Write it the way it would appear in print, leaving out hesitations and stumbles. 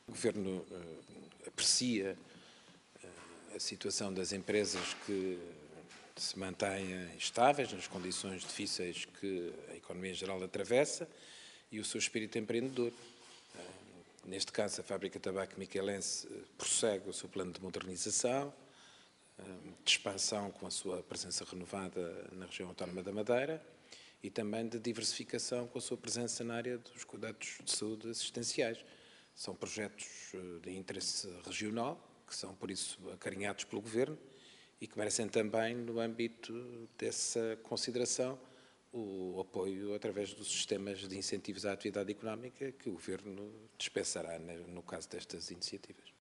O Governo aprecia a situação das empresas que se mantêm estáveis nas condições difíceis que a economia em geral atravessa e o seu espírito empreendedor. Neste caso, a Fábrica de Tabaco Miquelense prossegue o seu plano de modernização, de expansão com a sua presença renovada na região autónoma da Madeira e também de diversificação com a sua presença na área dos cuidados de saúde assistenciais. São projetos de interesse regional, que são, por isso, acarinhados pelo Governo e que merecem também, no âmbito dessa consideração, o apoio através dos sistemas de incentivos à atividade económica que o Governo dispensará no caso destas iniciativas.